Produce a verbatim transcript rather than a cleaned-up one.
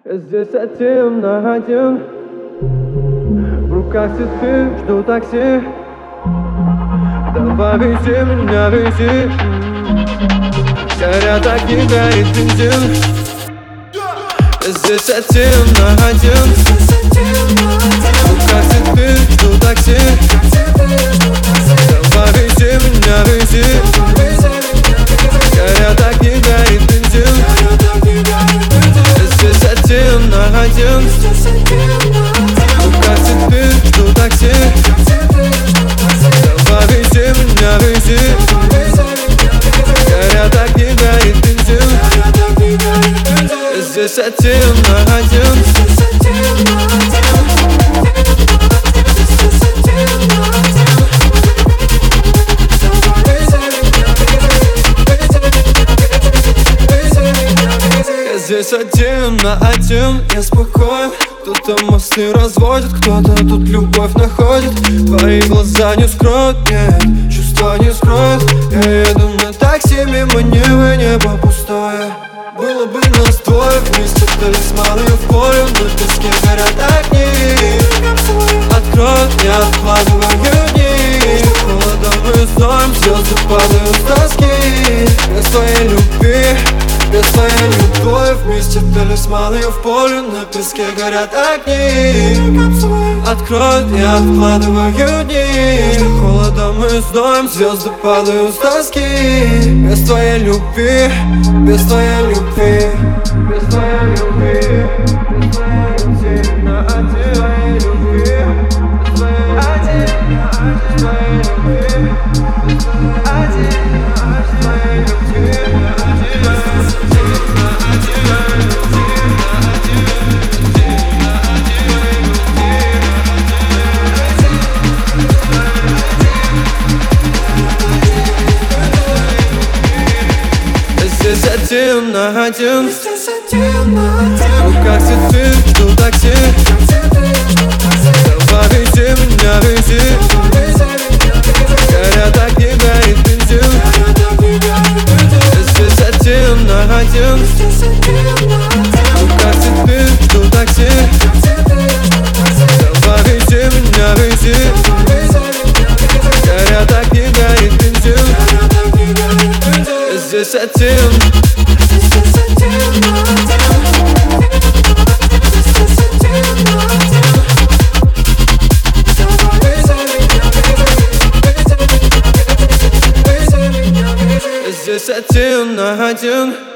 Здесь один на один, в руках цветы, жду такси. Давай вези меня, вези. Горят огни, горит бензин. Здесь один на один, в руках цветы, жду такси. Давай вези меня, вези. Горят огни, горит бензин. Здесь один на один, в руках цветы, жду такси. Давай вези меня, вези. Горят огни, горит бензин. Здесь один на один. Здесь один на один, я спокоен. Кто-то мосты разводит, кто-то тут любовь находит. Твои глаза не скроют, нет, чувства не скроют. Я еду на такси, мимо неба, небо пустое. Было бы нас двое вместе, талисманы в поле. На песке горят огни. Откроют, не откладывая дни. Холодом мы знаем, звезды падают с тоски. Без твоей любви, без твоей любви вместе, талисманы в поле. На песке горят огни. Откроют, не откладывая дни. Холодом мы знаем, звезды падают с тоски. Без твоей любви, без твоей любви. Без твоей любви, без твоей любви. На один твоей любви. Один на один твоей любви. Один на один твоей любви. Здесь один на один, в руках цветы, жду такси. Давай вези меня, вези. Горят огни, горит бензин. Здесь один на один, в руках цветы, жду такси. Давай вези меня, вези. Горят огни, горит бензин. Здесь один. Здесь один на один.